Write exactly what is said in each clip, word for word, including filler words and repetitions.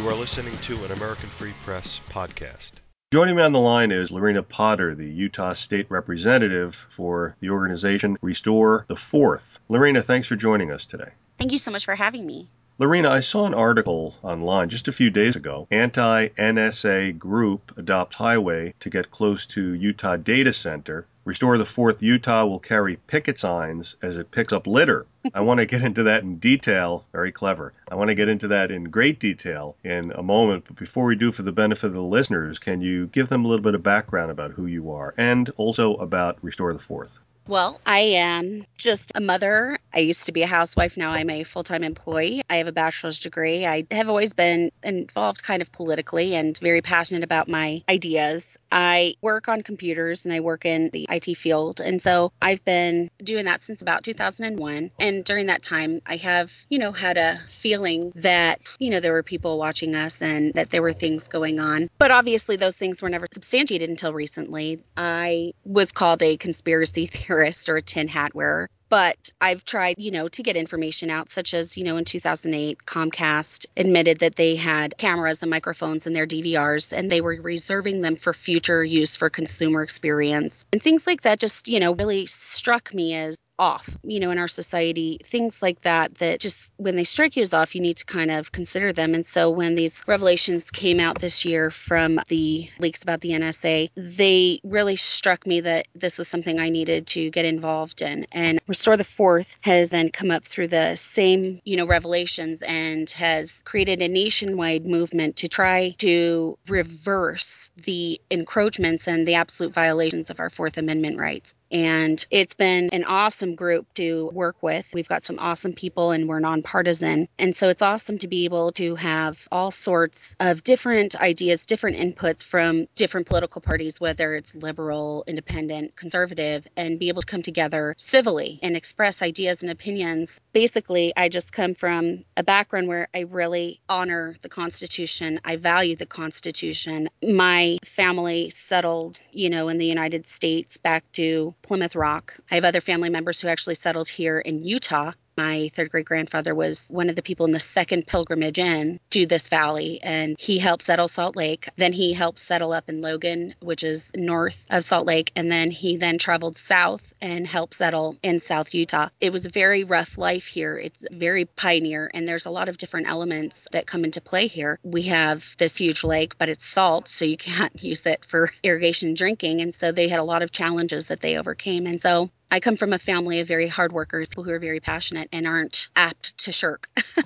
You are listening to an American Free Press podcast. Joining me on the line is Lorena Potter, the Utah State Representative for the organization Restore the Fourth. Lorena, thanks for joining us today. Thank you so much for having me. Lorena, I saw an article online just a few days ago. Anti-N S A group adopts highway to get close to Utah data center. Restore the Fourth Utah will carry picket signs as it picks up litter. I want to get into that in detail. Very clever. I want to get into that in great detail in a moment. But before we do, for the benefit of the listeners, can you give them a little bit of background about who you are and also about Restore the Fourth? Well, I am just a mother. I used to be a housewife. Now I'm a full-time employee. I have a bachelor's degree. I have always been involved kind of politically and very passionate about my ideas. I work on computers and I work in the I T field. And so I've been doing that since about two thousand one. And during that time, I have, you know, had a feeling that, you know, there were people watching us and that there were things going on. But obviously those things were never substantiated until recently. I was called a conspiracy theorist or a tin hat wearer. But I've tried, you know, to get information out, such as, you know, in two thousand eight, Comcast admitted that they had cameras and microphones in their D V Rs and they were reserving them for future use for consumer experience. And things like that just, you know, really struck me as off, you know, in our society, things like that, that just when they strike you as off, you need to kind of consider them. And so when these revelations came out this year from the leaks about the N S A, they really struck me that this was something I needed to get involved in. And Restore the Fourth has then come up through the same, you know, revelations and has created a nationwide movement to try to reverse the encroachments and the absolute violations of our Fourth Amendment rights. And it's been an awesome group to work with. We've got some awesome people and we're nonpartisan. And so it's awesome to be able to have all sorts of different ideas, different inputs from different political parties, whether it's liberal, independent, conservative, and be able to come together civilly and express ideas and opinions. Basically, I just come from a background where I really honor the Constitution. I value the Constitution. My family settled, you know, in the United States back to Plymouth Rock. I have other family members who actually settled here in Utah. My third great grandfather was one of the people in the second pilgrimage in to this valley, and he helped settle Salt Lake. Then he helped settle up in Logan, which is north of Salt Lake. And then he then traveled south and helped settle in South Utah. It was a very rough life here. It's very pioneer, and there's a lot of different elements that come into play here. We have this huge lake, but it's salt, so you can't use it for irrigation and drinking. And so they had a lot of challenges that they overcame. And so I come from a family of very hard workers, people who are very passionate and aren't apt to shirk.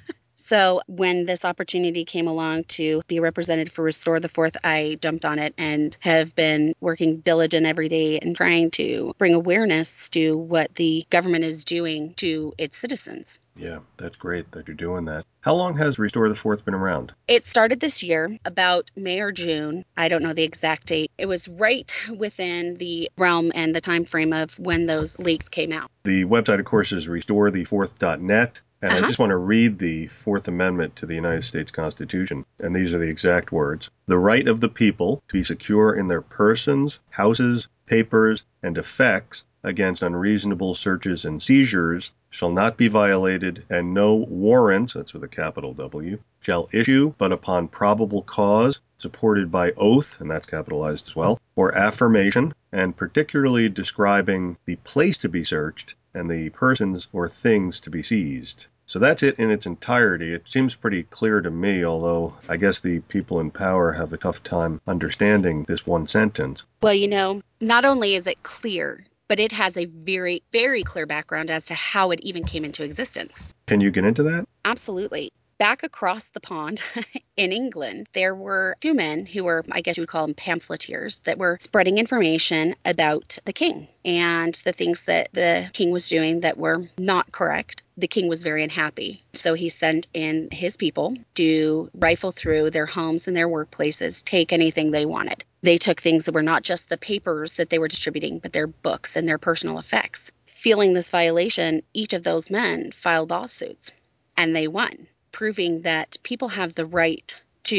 So when this opportunity came along to be represented for Restore the Fourth, I jumped on it and have been working diligent every day and trying to bring awareness to what the government is doing to its citizens. Yeah, that's great that you're doing that. How long has Restore the Fourth been around? It started this year, about May or June. I don't know the exact date. It was right within the realm and the time frame of when those leaks came out. The website, of course, is restore the fourth dot net. And uh-huh. I just want to read the Fourth Amendment to the United States Constitution. And these are the exact words. The right of the people to be secure in their persons, houses, papers, and effects against unreasonable searches and seizures shall not be violated, and no warrant, that's with a capital W, shall issue but upon probable cause, supported by oath, and that's capitalized as well, or affirmation, and particularly describing the place to be searched and the persons or things to be seized. So that's it in its entirety. It seems pretty clear to me, although I guess the people in power have a tough time understanding this one sentence. Well, you know, not only is it clear, but it has a very, very clear background as to how it even came into existence. Can you get into that? Absolutely. Back across the pond in England, there were two men who were, I guess you would call them pamphleteers, that were spreading information about the king and the things that the king was doing that were not correct. The king was very unhappy. So he sent in his people to rifle through their homes and their workplaces, take anything they wanted. They took things that were not just the papers that they were distributing, but their books and their personal effects. Feeling this violation, each of those men filed lawsuits, and they won, proving that people have the right to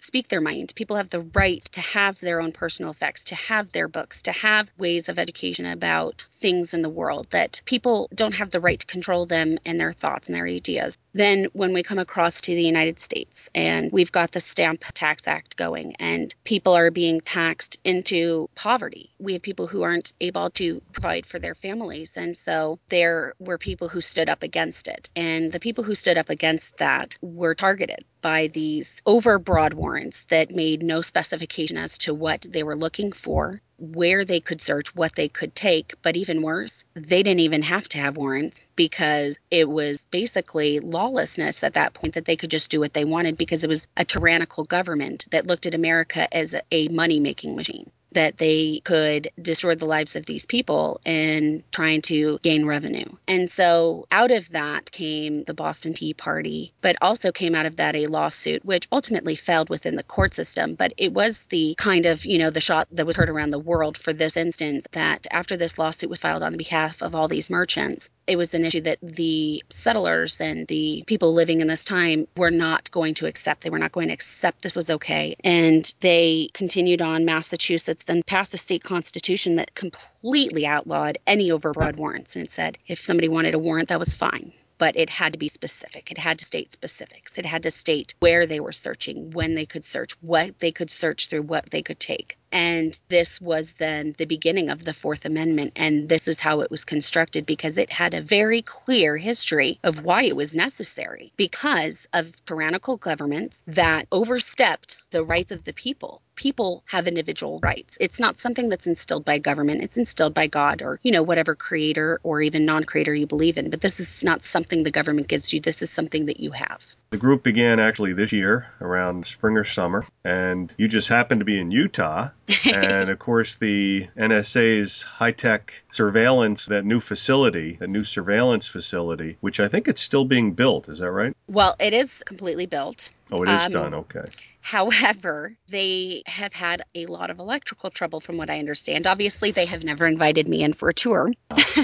speak their mind. People have the right to have their own personal effects, to have their books, to have ways of education about things in the world, that people don't have the right to control them and their thoughts and their ideas. Then when we come across to the United States and we've got the Stamp Tax Act going and people are being taxed into poverty, we have people who aren't able to provide for their families. And so there were people who stood up against it. And the people who stood up against that were targeted by these overbroad warrants that made no specification as to what they were looking for, where they could search, what they could take. But even worse, they didn't even have to have warrants because it was basically lawlessness at that point, that they could just do what they wanted because it was a tyrannical government that looked at America as a money-making machine, that they could destroy the lives of these people and trying to gain revenue. And so out of that came the Boston Tea Party, but also came out of that a lawsuit, which ultimately failed within the court system. But it was the kind of, you know, the shot that was heard around the world for this instance, that after this lawsuit was filed on behalf of all these merchants, it was an issue that the settlers and the people living in this time were not going to accept. They were not going to accept this was okay. And they continued on. Massachusetts then passed a state constitution that completely outlawed any overbroad warrants. And it said if somebody wanted a warrant, that was fine. But it had to be specific. It had to state specifics. It had to state where they were searching, when they could search, what they could search through, what they could take. And this was then the beginning of the Fourth Amendment. And this is how it was constructed because it had a very clear history of why it was necessary, because of tyrannical governments that overstepped the rights of the people. People have individual rights. It's not something that's instilled by government. It's instilled by God or, you know, whatever creator or even non-creator you believe in. But this is not something the government gives you. This is something that you have. The group began actually this year around spring or summer, and you just happened to be in Utah. And of course, the N S A's high-tech surveillance, that new facility, that new surveillance facility, which I think it's still being built. Is that right? Well, it is completely built. Oh, it is Um, done. Okay. However, they have had a lot of electrical trouble from what I understand. Obviously, they have never invited me in for a tour.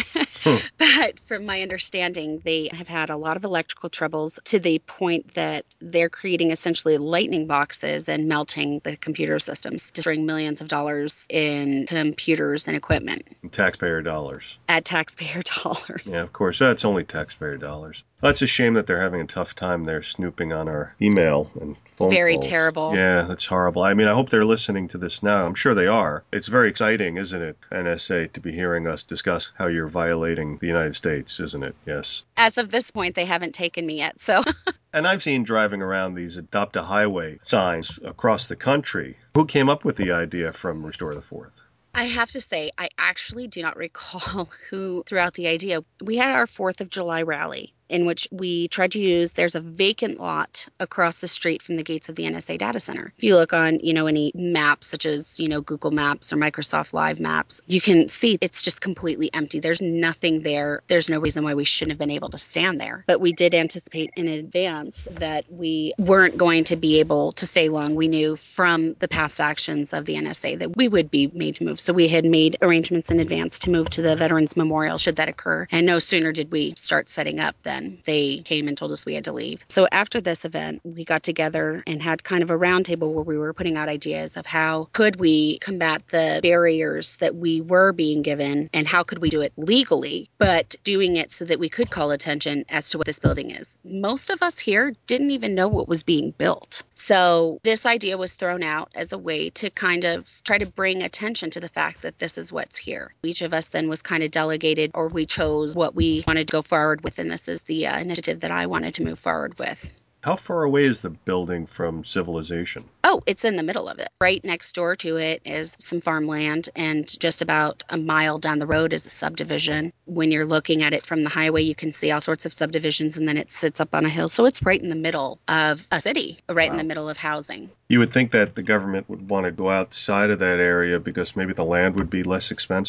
But from my understanding, they have had a lot of electrical troubles to the point that they're creating essentially lightning boxes and melting the computer systems, destroying millions of dollars in computers and equipment. Taxpayer dollars. At taxpayer dollars. Yeah, of course. That's only taxpayer dollars. That's a shame that they're having a tough time there snooping on our email and phone Very calls. terrible. Yeah, that's horrible. I mean, I hope they're listening to this now. I'm sure they are. It's very exciting, isn't it, N S A, to be hearing us discuss how you're violating the United States, isn't it? Yes. As of this point, they haven't taken me yet, so... And I've seen driving around these Adopt a Highway signs across the country. Who came up with the idea from Restore the Fourth? I have to say, I actually do not recall who threw out the idea. We had our fourth of July rally in which we tried to use, there's a vacant lot across the street from the gates of the N S A data center. If you look on, you know, any maps such as, you know, Google Maps or Microsoft Live Maps, you can see it's just completely empty. There's nothing there. There's no reason why we shouldn't have been able to stand there. But we did anticipate in advance that we weren't going to be able to stay long. We knew from the past actions of the N S A that we would be made to move. So we had made arrangements in advance to move to the Veterans Memorial should that occur. And no sooner did we start setting up than they came and told us we had to leave. So after this event, we got together and had kind of a roundtable where we were putting out ideas of how could we combat the barriers that we were being given and how could we do it legally, but doing it so that we could call attention as to what this building is. Most of us here didn't even know what was being built. So this idea was thrown out as a way to kind of try to bring attention to the fact that this is what's here. Each of us then was kind of delegated, or we chose what we wanted to go forward with, and this is the uh, initiative that I wanted to move forward with. How far away is the building from civilization? Oh, it's in the middle of it. Right next door to it is some farmland, and just about a mile down the road is a subdivision. When you're looking at it from the highway, you can see all sorts of subdivisions, and then it sits up on a hill. So it's right in the middle of a city, right wow. in the middle of housing. You would think that the government would want to go outside of that area because maybe the land would be less expensive?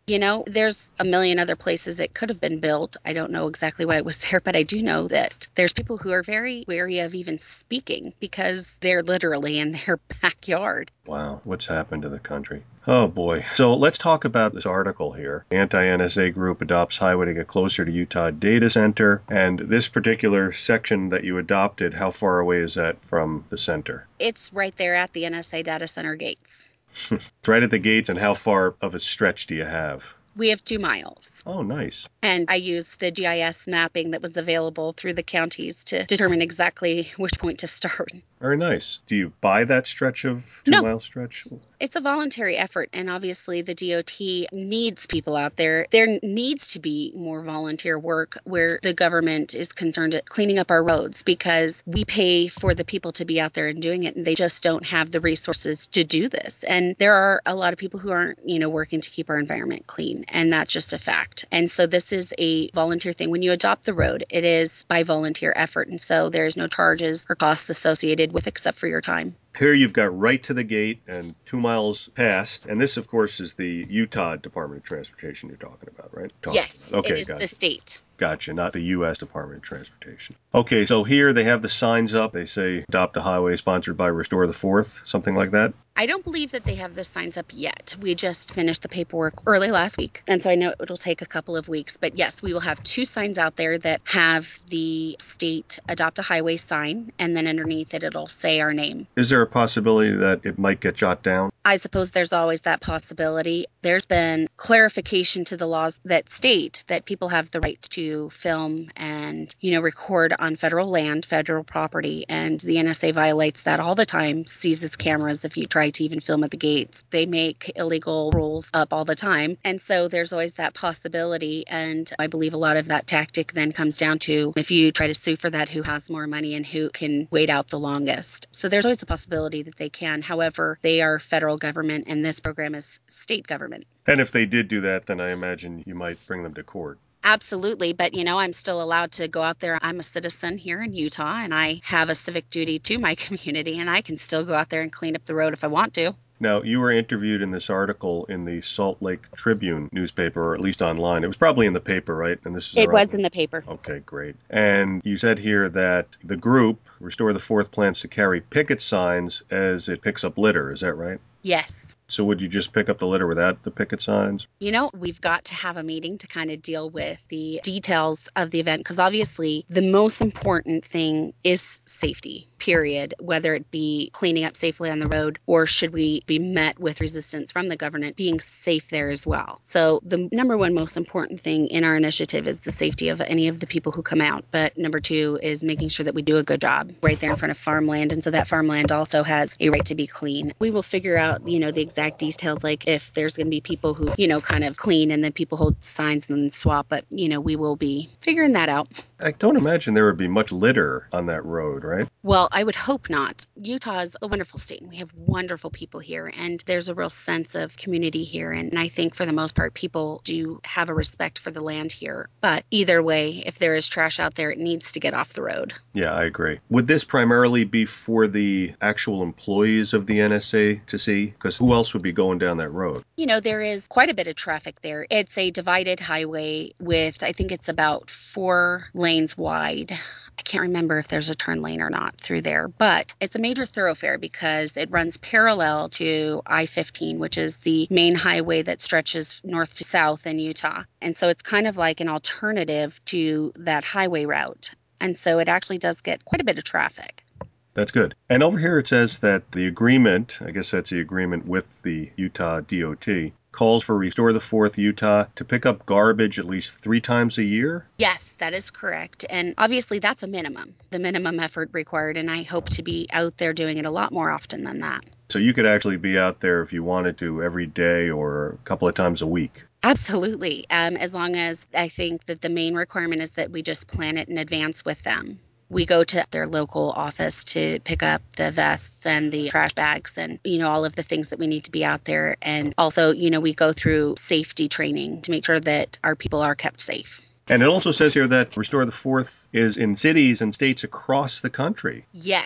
You know, there's a million other places it could have been built. I don't know exactly why it was there, but I do know that there's people who are very wary of even speaking because they're literally in their backyard. Wow, what's happened to the country? Oh boy. So let's talk about this article here. Anti-N S A group adopts highway to get closer to Utah data center. And this particular section that you adopted, how far away is that from the center? It's right there at the N S A data center gates. It's right at the gates, and how far of a stretch do you have? We have two miles. Oh, nice. And I used the G I S mapping that was available through the counties to determine exactly which point to start. Very nice. Do you buy that stretch of No. two-mile stretch? It's a voluntary effort, and obviously the D O T needs people out there. There needs to be more volunteer work where the government is concerned at cleaning up our roads because we pay for the people to be out there and doing it, and they just don't have the resources to do this. And there are a lot of people who aren't, you know, working to keep our environment clean, and that's just a fact. And so this is a volunteer thing. When you adopt the road, it is by volunteer effort, and so there's no charges or costs associated with except for your time. Here you've got right to the gate and two miles past. And this, of course, is the Utah Department of Transportation you're talking about, right? Talking Yes, about. Okay, it is gotcha. the state. Gotcha, not the U S Department of Transportation. Okay, so here they have the signs up. They say adopt a highway sponsored by Restore the Fourth, something like that. I don't believe that they have the signs up yet. We just finished the paperwork early last week, and so I know it'll take a couple of weeks. But yes, we will have two signs out there that have the state adopt a highway sign, and then underneath it, it'll say our name. Is there a possibility that it might get shot down? I suppose there's always that possibility. There's been clarification to the laws that state that people have the right to film and, you know, record on federal land, federal property, and the N S A violates that all the time, seizes cameras if you try to even film at the gates. They make illegal rules up all the time, and so there's always that possibility, and I believe a lot of that tactic then comes down to if you try to sue for that, who has more money and who can wait out the longest. So there's always a possibility that they can. However, they are federal government, and this program is state government. And if they did do that, then I imagine you might bring them to court. Absolutely. But, you know, I'm still allowed to go out there. I'm a citizen here in Utah, and I have a civic duty to my community, and I can still go out there and clean up the road if I want to. Now, you were interviewed in this article in the Salt Lake Tribune newspaper, or at least online. It was probably in the paper, right? And this is It around- was in the paper. Okay, great. And you said here that the group, Restore the Fourth, plans to carry picket signs as it picks up litter. Is that right? Yes. So would you just pick up the litter without the picket signs? You know, we've got to have a meeting to kind of deal with the details of the event because obviously the most important thing is safety, period, whether it be cleaning up safely on the road or should we be met with resistance from the government being safe there as well. So the number one most important thing in our initiative is the safety of any of the people who come out. But number two is making sure that we do a good job right there in front of farmland. And so that farmland also has a right to be clean. We will figure out, you know, the exact details, like if there's going to be people who, you know, kind of clean and then people hold signs and then swap, but, you know, we will be figuring that out. I don't imagine there would be much litter on that road, right? Well, I would hope not. Utah is a wonderful state. We have wonderful people here, and there's a real sense of community here. And I think for the most part, people do have a respect for the land here. But either way, if there is trash out there, it needs to get off the road. Yeah, I agree. Would this primarily be for the actual employees of the N S A to see? Because who else would be going down that road? You know, there is quite a bit of traffic there. It's a divided highway with, I think it's about four lanes wide. I can't remember if there's a turn lane or not through there, but it's a major thoroughfare because it runs parallel to I fifteen, which is the main highway that stretches north to south in Utah. And so it's kind of like an alternative to that highway route. And so it actually does get quite a bit of traffic. That's good. And over here it says that the agreement, I guess that's the agreement with the Utah D O T, calls for Restore the Fourth Utah to pick up garbage at least three times a year? Yes, that is correct. And obviously that's a minimum, the minimum effort required. And I hope to be out there doing it a lot more often than that. So you could actually be out there if you wanted to every day or a couple of times a week. Absolutely. Um, as long as I think that the main requirement is that we just plan it in advance with them. We go to their local office to pick up the vests and the trash bags and, you know, all of the things that we need to be out there. And also, you know, we go through safety training to make sure that our people are kept safe. And it also says here that Restore the Fourth is in cities and states across the country. Yes.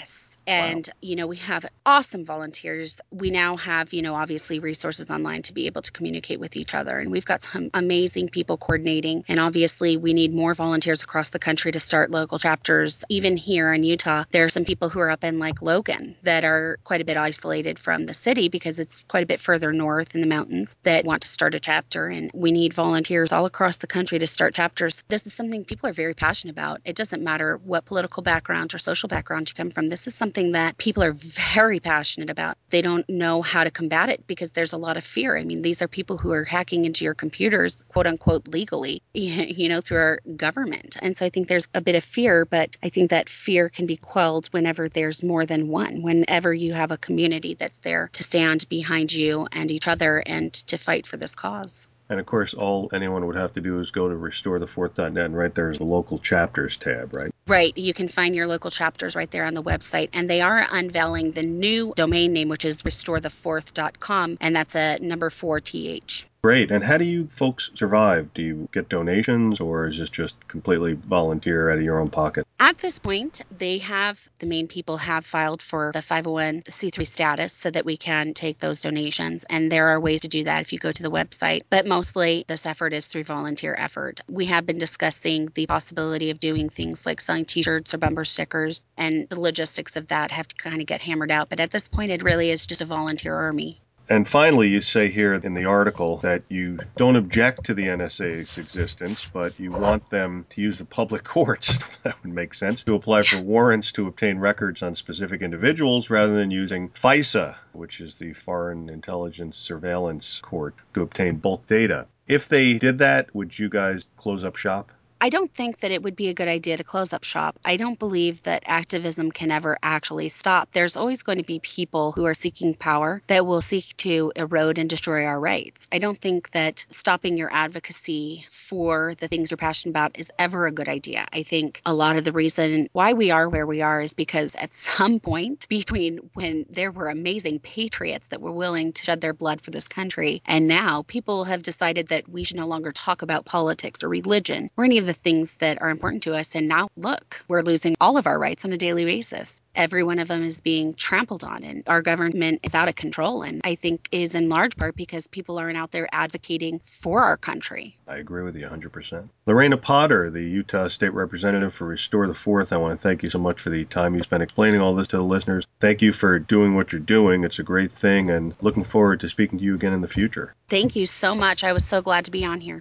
And, wow. you know, we have awesome volunteers. We now have, you know, obviously resources online to be able to communicate with each other. And we've got some amazing people coordinating. And obviously we need more volunteers across the country to start local chapters. Even here in Utah, there are some people who are up in like Logan that are quite a bit isolated from the city because it's quite a bit further north in the mountains that want to start a chapter. And we need volunteers all across the country to start chapters. This is something people are very passionate about. It doesn't matter what political background or social background you come from. This is something that people are very passionate about. They don't know how to combat it because there's a lot of fear. I mean, these are people who are hacking into your computers, quote unquote, legally, you know, through our government. And so I think there's a bit of fear, but I think that fear can be quelled whenever there's more than one, whenever you have a community that's there to stand behind you and each other and to fight for this cause. And of course, all anyone would have to do is go to restore the fourth dot net, and right there is the local chapters tab, right? Right. You can find your local chapters right there on the website. And they are unveiling the new domain name, which is restore the fourth dot com. And that's a number four T H. Great. And how do you folks survive? Do you get donations, or is this just completely volunteer out of your own pocket? At this point, they have, the main people have filed for the five oh one c three status so that we can take those donations. And there are ways to do that if you go to the website. But mostly this effort is through volunteer effort. We have been discussing the possibility of doing things like selling t-shirts or bumper stickers, and the logistics of that have to kind of get hammered out. But at this point, it really is just a volunteer army. And finally, you say here in the article that you don't object to the N S A's existence, but you want them to use the public courts, that would make sense, to apply for warrants to obtain records on specific individuals rather than using FISA, which is the Foreign Intelligence Surveillance Court, to obtain bulk data. If they did that, would you guys close up shop? I don't think that it would be a good idea to close up shop. I don't believe that activism can ever actually stop. There's always going to be people who are seeking power that will seek to erode and destroy our rights. I don't think that stopping your advocacy for the things you're passionate about is ever a good idea. I think a lot of the reason why we are where we are is because at some point between when there were amazing patriots that were willing to shed their blood for this country, and now people have decided that we should no longer talk about politics or religion or any of the things that are important to us. And now look, we're losing all of our rights on a daily basis. Every one of them is being trampled on, and our government is out of control. And I think is in large part because people aren't out there advocating for our country. I agree with you one hundred percent. Lorena Potter, the Utah State Representative for Restore the Fourth, I want to thank you so much for the time you spent explaining all this to the listeners. Thank you for doing what you're doing. It's a great thing, and looking forward to speaking to you again in the future. Thank you so much. I was so glad to be on here.